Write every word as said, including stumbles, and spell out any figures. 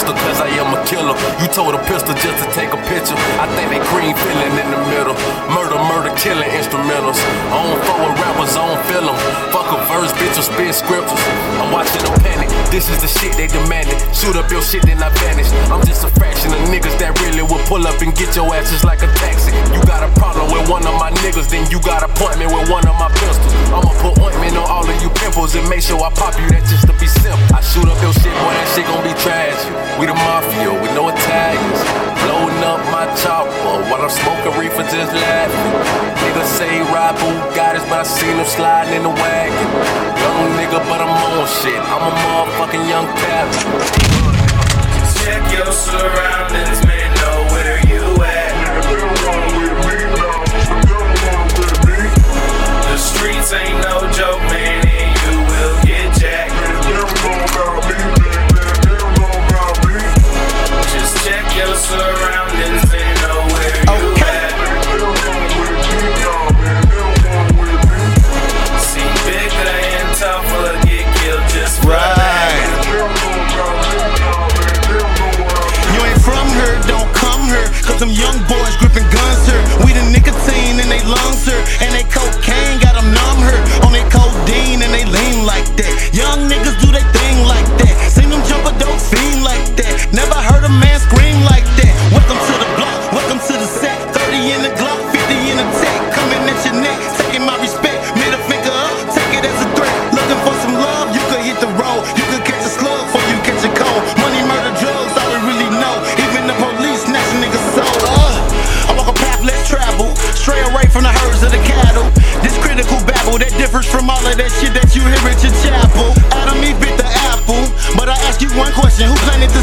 pistol cause I am a killer. You told a pistol just to take a picture. I think they green feeling in the middle. Murder, murder, killing instrumentals. On forward rappers, on film. Fuck a verse, bitch, or spit scriptures. I'm watching them panic. This is the shit they demanded. Shoot up your shit, then I vanish. I'm just a fraction of niggas that really will pull up and get your asses like a taxi. You got a problem with one of my niggas, then you got an appointment with one of my pistols. I'ma put ointment on all of you pimples and make sure I pop you, that just to be simple. I shoot up your shit, boy, that shit gon' be trash. We the mafia with no Italians. Blowing up my chopper while I'm smoking reefer, just laughing. Niggas say ride Bugattis, but I seen them sliding in the wagon. Young nigga, but I'm on shit. I'm a motherfucking young captain. Check your surroundings, man, know where you at. The streets ain't no joke, man, and you will get jacked. Just check your surroundings and know where you at. See, bigger and tougher get killed just for that. You ain't from here, don't come here, cause them young boys gripping guns here. We the nicotine in they lungs here, and they cocaine got them numb here. On they codeine and they lean like that. Young niggas do they thing like that. Seen them jump a dope fiend like that. Never heard a man scream like that. Welcome to the block, welcome to the set. Thirty in the Glock, fifty in the tech. Coming at your neck, taking my respect. Middle finger up, take it as a threat. Looking for some love, you could hit the road. You could catch a slug before you catch a cold. Money, murder, drugs, all they really know. Even the police snatch a nigga's soul. uh, I walk a path less traveled, stray away from the herds of the cattle. This critical babble that differs from all of that shit that you hear at your chapel. Adam, he bit the apple, but I ask you one question: who planted the